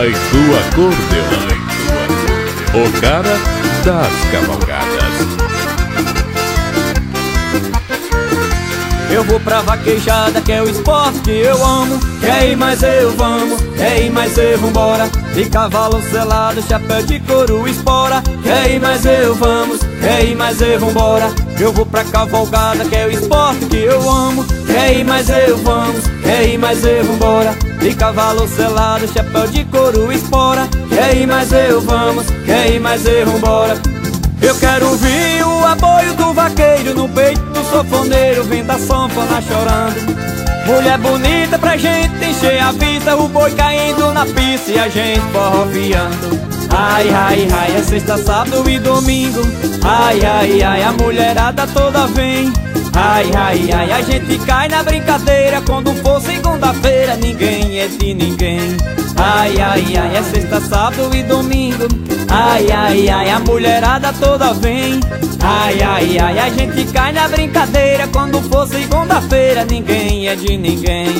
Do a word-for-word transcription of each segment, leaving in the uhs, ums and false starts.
Ai, tua acordeão, o cara das cavalgadas. Eu vou pra vaquejada, que é o esporte que eu amo. Quer ir mais eu vamos, quer ir mais eu vambora. De cavalo selado, chapéu de couro, espora. Quer ir mais eu vamos, quer ir mais eu vambora. Eu vou pra cavalgada, que é o esporte que eu amo. Quer ir mais eu vamos, quer ir mais eu vambora. De cavalo selado, chapéu de couro, espora. Quer ir mais eu vamos, quer ir mais eu vambora. Eu quero ouvir o aboio do vaqueiro no peito do sanfoneiro, vendo a sanfona chorando. Mulher bonita pra gente encher a vista, o boi caindo na pista e a gente forrofiando. Ai, ai, ai, é sexta, sábado e domingo. Ai, ai, ai, a mulherada toda vem. Ai, ai, ai, a gente cai na brincadeira. Quando for segunda-feira, ninguém é de ninguém. Ai, ai, ai, é sexta, sábado e domingo. Ai, ai, ai, a mulherada toda vem. Ai, ai, ai, a gente cai na brincadeira. Quando for segunda-feira, ninguém é de ninguém.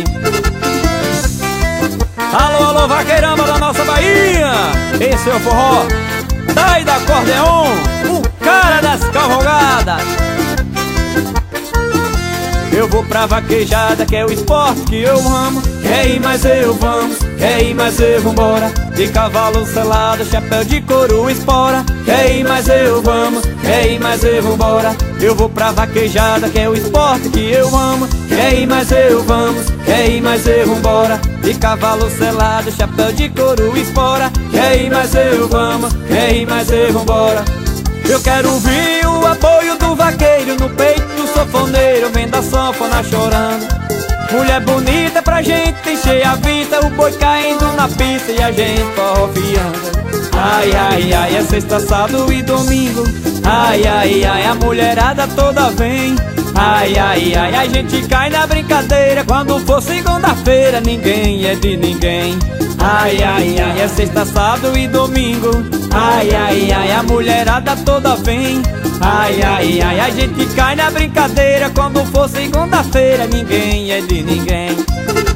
Alô, alô, vaqueiramba da nossa Bahia. Esse é o forró Dai da Acordeon, o cara das cavalgadas. Eu vou pra vaquejada, que é o esporte que eu amo. Quer ir mais eu vamos, quer ir mais eu vambora. De cavalo selado, chapéu de couro, espora. Quer ir mais eu vamos, quer ir mais eu vambora. Eu vou pra vaquejada, que é o esporte que eu amo. Quer ir mais eu vamos, quer ir mais eu vambora. De cavalo selado, chapéu de couro, espora. Quer ir mais eu vamos, quer ir mais eu vambora. Eu quero ouvir o apoio do vaqueiro no peito do sanfoneiro, vendo a sanfona chorando. Mulher bonita pra gente encher a vista, o boi caindo na pista e a gente forrofiando. Ai, ai, ai, é sexta, sábado e domingo. Ai, ai, ai, a mulherada toda vem. Ai, ai, ai, a gente cai na brincadeira. Quando for segunda-feira, ninguém é de ninguém. Ai, ai, ai, é sexta, sábado e domingo. Ai, ai, ai, a mulherada toda vem. Ai, ai, ai, a gente cai na brincadeira. Quando for segunda-feira, ninguém é de ninguém.